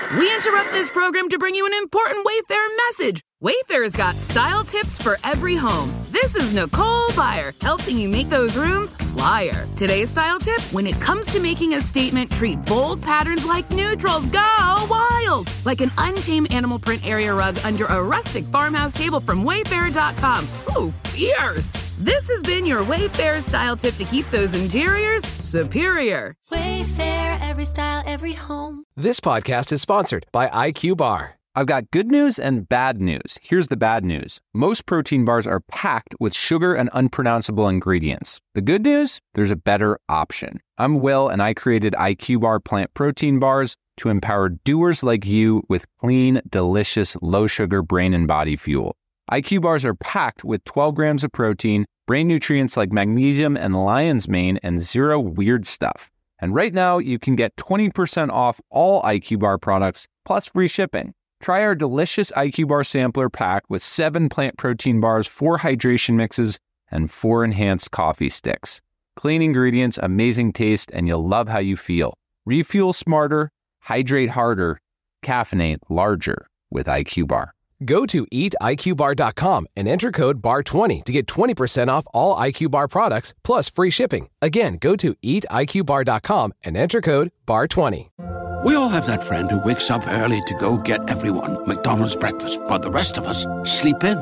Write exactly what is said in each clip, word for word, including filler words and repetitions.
We interrupt this program to bring you an important Wayfair message. Wayfair's got style tips for every home. This is Nicole Byer, helping you make those rooms flyer. Today's style tip: when it comes to making a statement, treat bold patterns like neutrals. Go wild! Like an untamed animal print area rug under a rustic farmhouse table from Wayfair dot com. Ooh, fierce! This has been your Wayfair style tip to keep those interiors superior. Wayfair, every style, every home. This podcast is sponsored by I Q Bar. I've got good news and bad news. Here's the bad news. Most protein bars are packed with sugar and unpronounceable ingredients. The good news? There's a better option. I'm Will, and I created I Q Bar plant protein bars to empower doers like you with clean, delicious, low-sugar brain and body fuel. I Q Bars are packed with twelve grams of protein, brain nutrients like magnesium and lion's mane, and zero weird stuff. And right now, you can get twenty percent off all I Q Bar products, plus free shipping. Try our delicious I Q Bar sampler pack with seven plant protein bars, four hydration mixes, and four enhanced coffee sticks. Clean ingredients, amazing taste, and you'll love how you feel. Refuel smarter, hydrate harder, caffeinate larger with I Q Bar. Go to eat I Q bar dot com and enter code B A R twenty to get twenty percent off all I Q Bar products, plus free shipping. Again, go to eat I Q bar dot com and enter code B A R twenty. We all have that friend who wakes up early to go get everyone McDonald's breakfast, while the rest of us sleep in.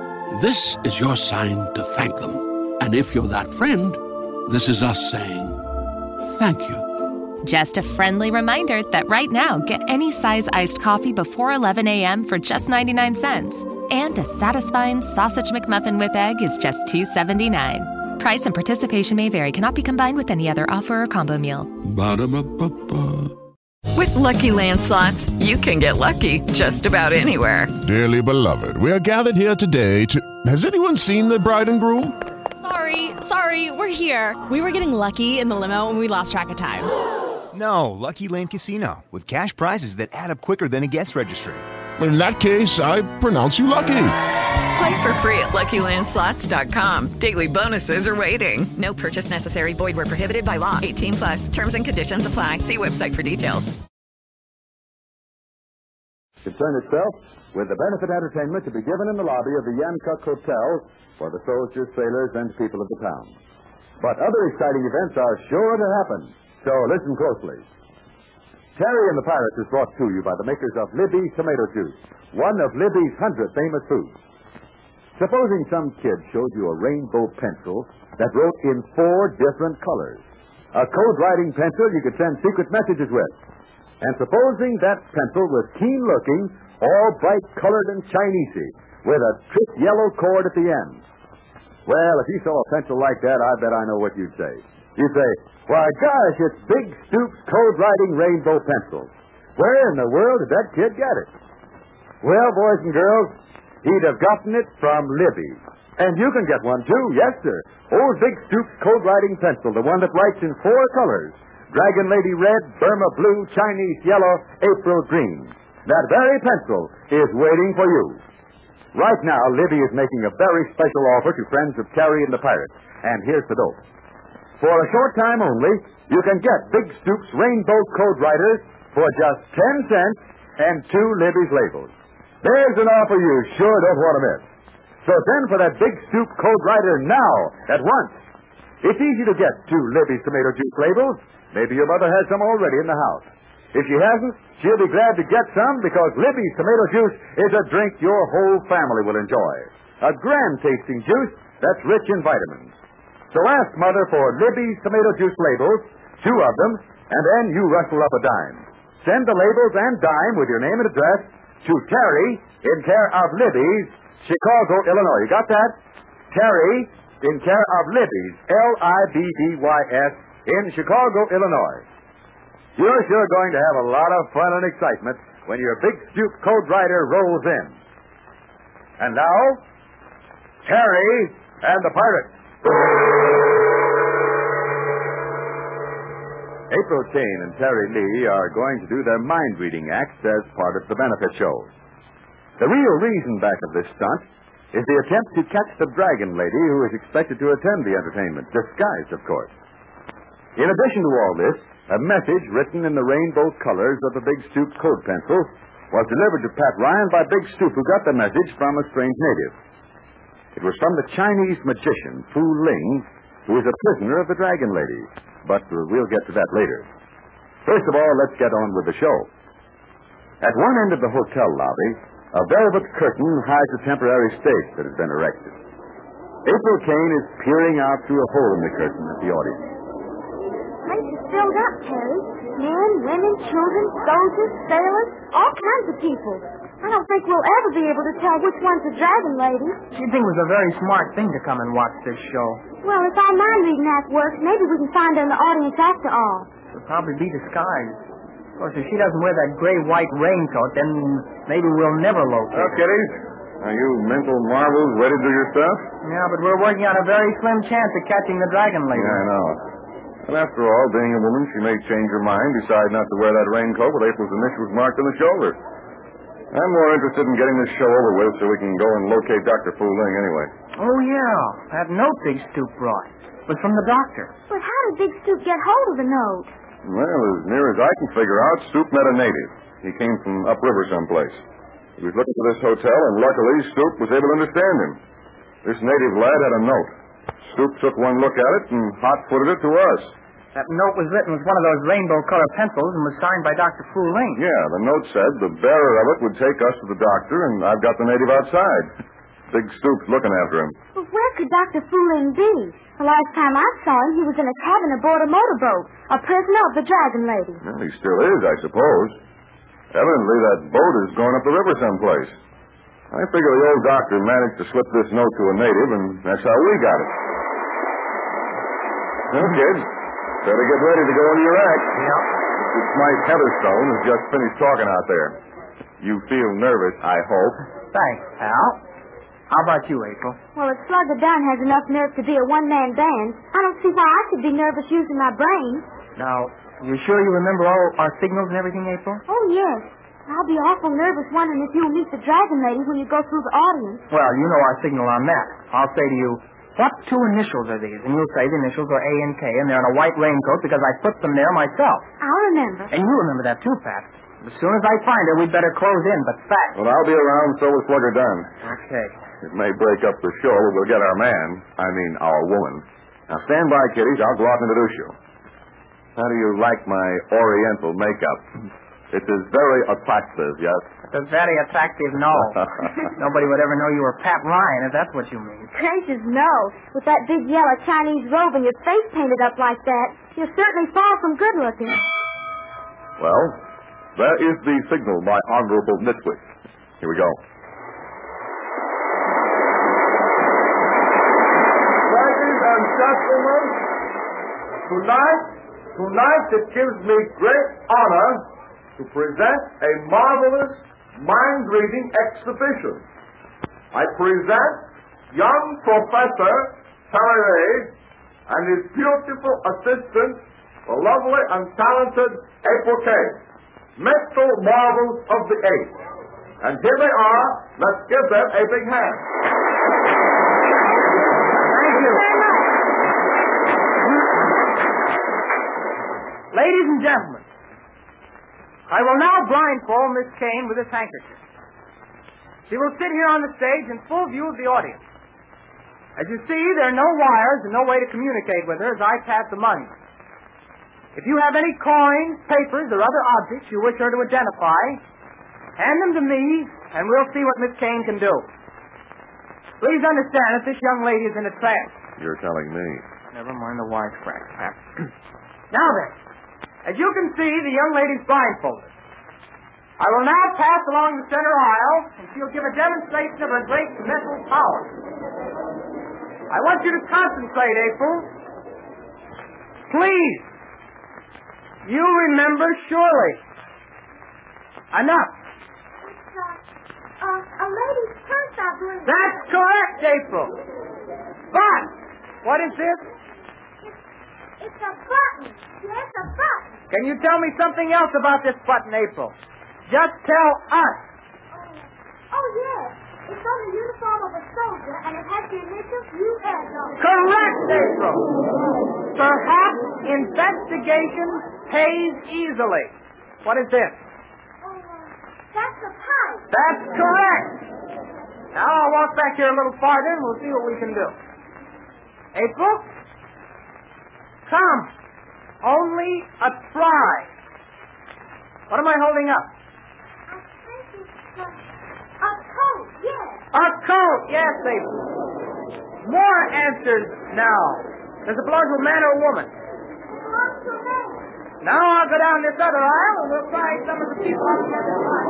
This is your sign to thank them. And if you're that friend, this is us saying thank you. Just a friendly reminder that right now, get any size iced coffee before eleven a.m. for just ninety-nine cents. And a satisfying sausage McMuffin with egg is just two seventy-nine. Price and participation may vary. Cannot be combined with any other offer or combo meal. Ba-da-ba-ba-ba. With Lucky Land Slots, you can get lucky just about anywhere. Dearly beloved, we are gathered here today to... Has anyone seen the bride and groom? Sorry, sorry, we're here. We were getting lucky in the limo and we lost track of time. No, Lucky Land Casino, with cash prizes that add up quicker than a guest registry. In that case, I pronounce you lucky. Play for free at Lucky Land Slots dot com. Daily bonuses are waiting. No purchase necessary. Void where prohibited by law. eighteen plus. Terms and conditions apply. See website for details. Concern itself with the benefit entertainment to be given in the lobby of the Yancock Hotel for the soldiers, sailors, and people of the town. But other exciting events are sure to happen, so listen closely. Terry and the Pirates is brought to you by the makers of Libby's Tomato Juice, one of Libby's hundred famous foods. Supposing some kid showed you a rainbow pencil that wrote in four different colors, a code-writing pencil you could send secret messages with, and supposing that pencil was keen-looking, all bright-colored and Chinesey, with a trick yellow cord at the end. Well, if you saw a pencil like that, I bet I know what you'd say. You'd say, why, gosh, it's Big Stoop's code-writing rainbow pencil. Where in the world did that kid get it? Well, boys and girls, he'd have gotten it from Libby. And you can get one, too. Yes, sir. Old Big Stoop's code-writing pencil, the one that writes in four colors. Dragon Lady red, Burma blue, Chinese yellow, April green. That very pencil is waiting for you. Right now, Libby is making a very special offer to friends of Terry and the Pirates. And here's the dope. For a short time only, you can get Big Stoop's Rainbow Code Writers for just ten cents and two Libby's labels. There's an offer you sure don't want to miss. So send for that Big Stoop Code Writer now, at once. It's easy to get two Libby's tomato juice labels. Maybe your mother has some already in the house. If she hasn't, she'll be glad to get some because Libby's tomato juice is a drink your whole family will enjoy. A grand-tasting juice that's rich in vitamins. So ask Mother for Libby's tomato juice labels, two of them, and then you rustle up a dime. Send the labels and dime with your name and address to Terry in care of Libby's, Chicago, Illinois. You got that? Terry in care of Libby's, L I B B Y S, in Chicago, Illinois. You're sure going to have a lot of fun and excitement when your Big Stoop Code Writer rolls in. And now, Terry and the Pirates. April Kane and Terry Lee are going to do their mind-reading acts as part of the benefit show. The real reason back of this stunt is the attempt to catch the Dragon Lady who is expected to attend the entertainment, disguised, of course. In addition to all this, A message written in the rainbow colors of the Big Stoop code pencil was delivered to Pat Ryan by Big Stoop, who got the message from a strange native. It was from the Chinese magician, Fu Ling, who is a prisoner of the Dragon Lady. But uh, we'll get to that later. First of all, let's get on with the show. At one end of the hotel lobby, a velvet curtain hides a temporary stage that has been erected. April Kane is peering out through a hole in the curtain at the audience. Place is filled up, Terry. Men, women, children, soldiers, sailors, all kinds of people. I don't think we'll ever be able to tell which one's the Dragon Lady. You'd think it was a very smart thing to come and watch this show. Well, if our mind-reading act works, maybe we can find her in the audience after all. She'll probably be disguised. Of course, if she doesn't wear that gray-white raincoat, then maybe we'll never locate her. Well, kiddies, are you mental marvels ready to do your stuff? Yeah, but we're working on a very slim chance of catching the Dragon Lady. Yeah, I know. And after all, being a woman, she may change her mind, decide not to wear that raincoat with April's initials marked on the shoulder. I'm more interested in getting this show over with so we can go and locate Doctor Fu Ling anyway. Oh, yeah. That note Big Stoop brought was from the doctor. But how did Big Stoop get hold of the note? Well, as near as I can figure out, Stoop met a native. He came from upriver someplace. He was looking for this hotel, and luckily Stoop was able to understand him. This native lad had a note. Stoop took one look at it and hot-footed it to us. That note was written with one of those rainbow-colored pencils and was signed by Doctor Fu Ling. Yeah, the note said the bearer of it would take us to the doctor, and I've got the native outside. Big Stoop's looking after him. But where could Doctor Fu Ling be? The last time I saw him, he was in a cabin aboard a motorboat, a prisoner of the Dragon Lady. Well, he still is, I suppose. Evidently, that boat is going up the river someplace. I figure the old doctor managed to slip this note to a native, and that's how we got it. Well, kids, better get ready to go into your act. Yeah. Mister Smythe Heatherstone has just finished talking out there. You feel nervous, I hope. Thanks, pal. How about you, April? Well, if Slugger Dunn has enough nerve to be a one-man band, I don't see why I should be nervous using my brain. Now, you sure you remember all our signals and everything, April? Oh, yes. I'll be awful nervous wondering if you'll meet the Dragon Lady when you go through the audience. Well, you know our signal on that. I'll say to you, what two initials are these? And you'll say the initials are A and K, and they're in a white raincoat because I put them there myself. I'll remember. And you remember that too, Pat. As soon as I find her, we'd better close in, but fast. Well, I'll be around, so will Slugger Dunn. Okay. It may break up the show, but we'll get our man. I mean, our woman. Now, stand by, kiddies. I'll go out and introduce you. How do you like my Oriental makeup? It is very attractive, yes? It's very attractive, no. Nobody would ever know you were Pat Ryan, if that's what you mean. Gracious, no. With that big yellow Chinese robe and your face painted up like that, you're certainly far from good looking. Well, there is the signal, my honorable Nitwit. Here we go. Ladies and gentlemen, tonight, tonight it gives me great honor to present a marvelous mind-reading exhibition. I present young Professor Terry and his beautiful assistant, the lovely and talented April Kane, mental marvels of the age. And here they are. Let's give them a big hand. Thank you. Ladies and gentlemen, I will now blindfold Miss Kane with this handkerchief. She will sit here on the stage in full view of the audience. As you see, there are no wires and no way to communicate with her as I pass among you. If you have any coins, papers, or other objects you wish her to identify, hand them to me, and we'll see what Miss Kane can do. Please understand that this young lady is in a trance. You're telling me. Never mind the wisecrack, Pat. Now then, as you can see, the young lady's blindfolded. I will now pass along the center aisle, and she'll give a demonstration of her great mental power. I want you to concentrate, April. Please. You remember surely. Enough. It's a, uh, a lady's purse, I believe. That's correct, April. But, what is this? It's, it's a button. Yes, a button. Can you tell me something else about this button, April? Just tell us. Oh, oh yes. It's on the uniform of a soldier, and it has the initials U S on it. Correct, April. Perhaps investigation pays easily. What is this? Oh, uh, that's a pipe. That's correct. Now I'll walk back here a little farther, and we'll see what we can do. April? Come. Only a try. What am I holding up? I think it's a, a coat, yes. A coat, yes, April. More answers now. Does it belong to a man or a woman? It belongs to a man. Now I'll go down this other aisle, and we'll try some of the people on the other side.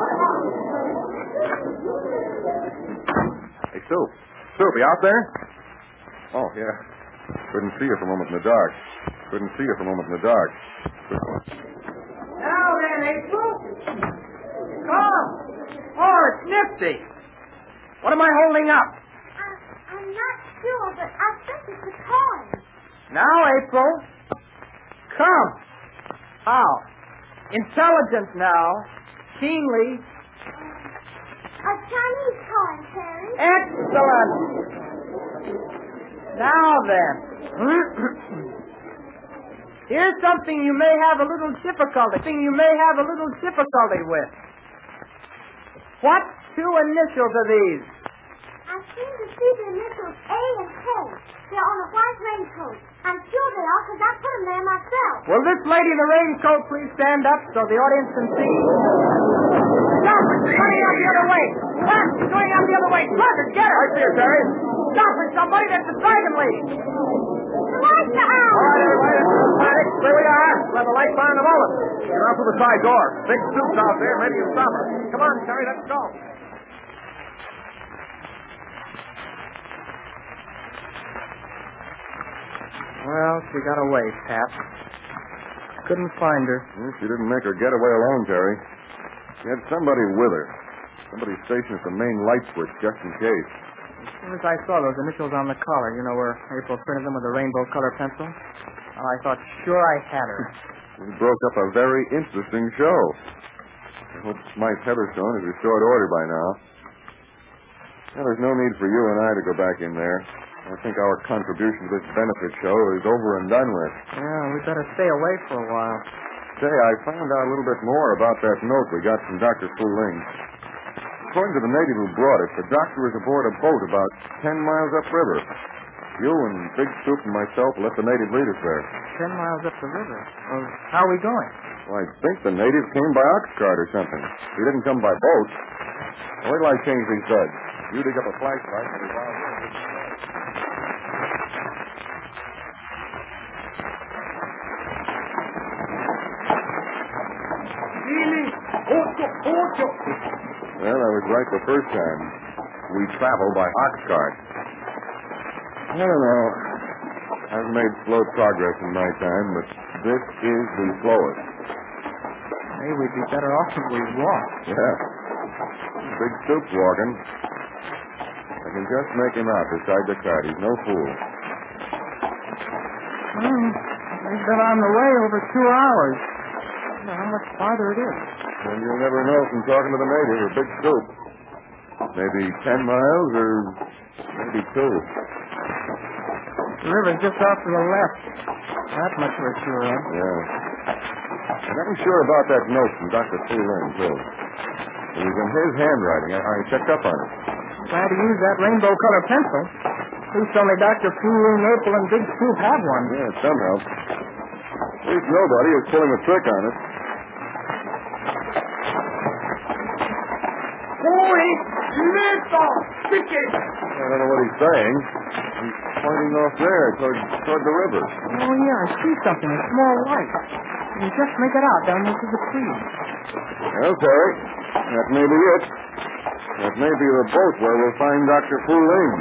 Hey, Sue. Sue, you out there? Oh, yeah. Couldn't see you for a moment in the dark. Couldn't see you for a moment in the dark. Now then, April. Come. Oh, it's nifty. What am I holding up? I, I'm not sure, but I think it's a coin. Now, April. Come. How? Intelligent now. Keenly. A Chinese coin, Terry. Excellent. Now then. Here's something you may have a little difficulty. Thing you may have a little difficulty with. What two initials are these? I seem to see the initials A and K. They're on a white raincoat. I'm sure they are, because I put them there myself. Will this lady in the raincoat please stand up so the audience can see? Stop it! She's going out the other way! Stop! She's going out the other way! Parker, get her! I see her, Terry. Stop it, somebody! That's the dragon lady! The lights are out! All right, everybody, let's panic. Here we are. We'll have the lights on in a moment. Get out through the side door. Big suits out there, ready to stop her. Come on, Terry, let's go. Well, she got away, Pat. Couldn't find her. Well, she didn't make her get away alone, Terry. She had somebody with her. Somebody stationed at the main light switch just in case. As soon as I saw those initials on the collar, you know where April printed them with a rainbow color pencil, well, I thought sure I had her. We broke up a very interesting show. I hope Smythe Heatherstone has restored order by now. Well, there's no need for you and I to go back in there. I think our contribution to this benefit show is over and done with. Yeah, we better stay away for a while. Say, I found out a little bit more about that note we got from Doctor Fu Ling. According to the native who brought it, the doctor is aboard a boat about ten miles upriver. You and Big Stoop and myself let the native lead us there. Ten miles up the river? Well, how are we going? Well, I think the native came by ox cart or something. He didn't come by boat. Wait till I change these beds. You dig up a flashlight and we'll out here. Well, I was right the first time. We travel by ox cart. I don't know. I've made slow progress in my time, but this is the slowest. Hey, we'd be better off if we walked. Yeah. Big Stoop's walking. I can just make him out beside the cart. He's no fool. Hmm. We've been on the way over two hours. I don't know how much farther it is. And you'll never know from talking to the native or Big Stoop. Maybe ten miles or maybe two. The river's just off to the left. That much we're sure of. Yeah. And I'm sure about that note from Doctor Fu Ling, too. It was in his handwriting. I, I checked up on it. Glad to use that rainbow color pencil. Please tell me Doctor Fu Ling, April, and Big Stoop have one. Yeah, somehow. At least nobody is pulling a trick on us. Holy little chicken! I don't know what he's saying. He's pointing off there toward, toward the river. Oh, yeah, I see something. A small light. You can just make it out down into the trees. Well, Terry, that may be it. That may be the boat where we'll find Doctor Fu Ling.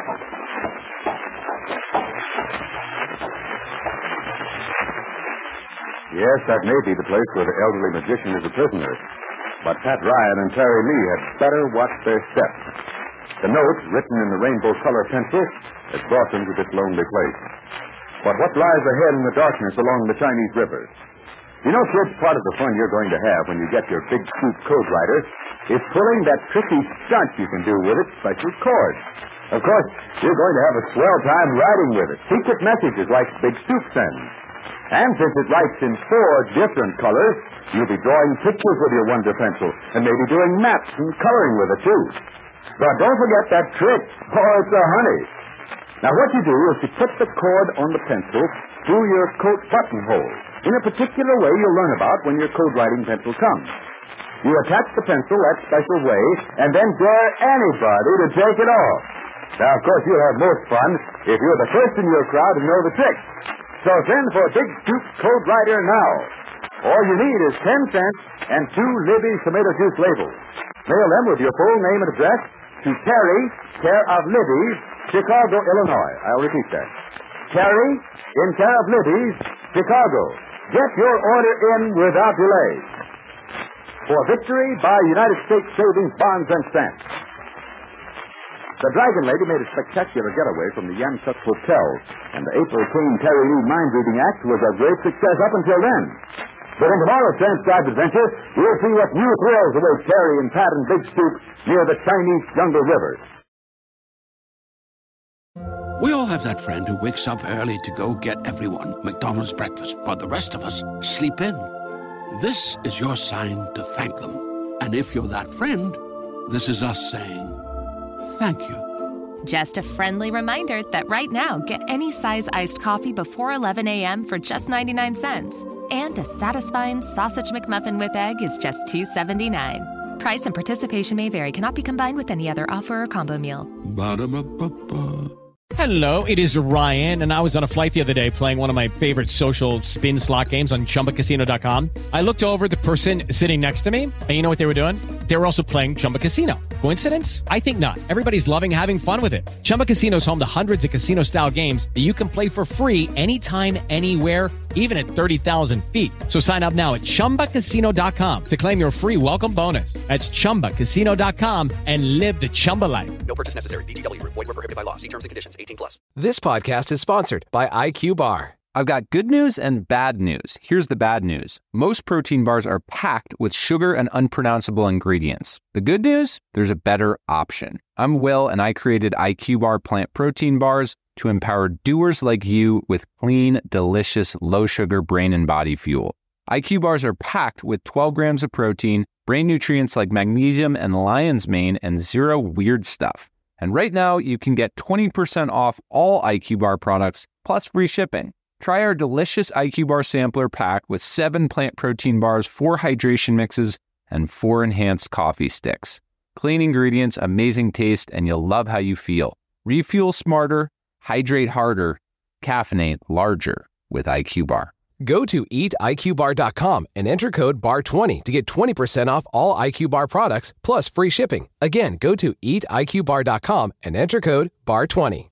Yes, that may be the place where the elderly magician is a prisoner. But Pat Ryan and Terry Lee had better watch their steps. The note, written in the rainbow color pencil, has brought them to this lonely place. But what lies ahead in the darkness along the Chinese River? You know, kids, part of the fun you're going to have when you get your Big Stoop Code Writer is pulling that tricky stunt you can do with its special cord. Of course, you're going to have a swell time riding with it. Secret messages like Big Stoop sends. And since it writes in four different colors, you'll be drawing pictures with your Wonder Pencil and maybe doing maps and coloring with it, too. But don't forget that trick. Oh, it's a honey. Now, what you do is you put the cord on the pencil through your coat buttonhole in a particular way you'll learn about when your code writing pencil comes. You attach the pencil that special way and then dare anybody to take it off. Now, of course, you'll have most fun if you're the first in your crowd to know the trick. So send for Big Stoop Code Writer now. All you need is ten cents and two Libby's tomato juice labels. Mail them with your full name and address to Terry, care of Libby's, Chicago, Illinois. I'll repeat that. Terry, in care of Libby's, Chicago. Get your order in without delay. For victory by United States Savings Bonds and Stamps. The Dragon Lady made a spectacular getaway from the Yamsuk Hotel, and the April King Terry Lee mind-reading act was a great success up until then. But in tomorrow's transcribed adventure, you'll see what new thrills await Terry and Pat and Big Stoop near the Chinese Jungle River. We all have that friend who wakes up early to go get everyone McDonald's breakfast, while the rest of us sleep in. This is your sign to thank them. And if you're that friend, this is us saying thank you. Just a friendly reminder that right now, get any size iced coffee before eleven a.m. for just ninety-nine cents. And a satisfying sausage McMuffin with egg is just two seventy-nine. Price and participation may vary. Cannot be combined with any other offer or combo meal. Ba-da-ba-ba-ba. Hello, it is Ryan, and I was on a flight the other day playing one of my favorite social spin slot games on Chumba Casino dot com. I looked over at the person sitting next to me, and you know what they were doing? They were also playing Chumba Casino. Coincidence? I think not. Everybody's loving having fun with it. Chumba Casino is home to hundreds of casino-style games that you can play for free anytime, anywhere, even at thirty thousand feet. So sign up now at Chumba Casino dot com to claim your free welcome bonus. That's Chumba Casino dot com and live the Chumba life. No purchase necessary. V G W. Void where prohibited by law. See terms and conditions. eighteen plus. This podcast is sponsored by I Q Bar. I've got good news and bad news. Here's the bad news. Most protein bars are packed with sugar and unpronounceable ingredients. The good news? There's a better option. I'm Will, and I created I Q Bar plant protein bars to empower doers like you with clean, delicious, low-sugar brain and body fuel. I Q Bars are packed with twelve grams of protein, brain nutrients like magnesium and lion's mane, and zero weird stuff. And right now, you can get twenty percent off all I Q Bar products, plus free shipping. Try our delicious I Q Bar sampler pack with seven plant protein bars, four hydration mixes, and four enhanced coffee sticks. Clean ingredients, amazing taste, and you'll love how you feel. Refuel smarter, hydrate harder, caffeinate larger with I Q Bar. Go to eat I Q bar dot com and enter code bar twenty to get twenty percent off all I Q Bar products plus free shipping. Again, go to eat I Q bar dot com and enter code bar twenty.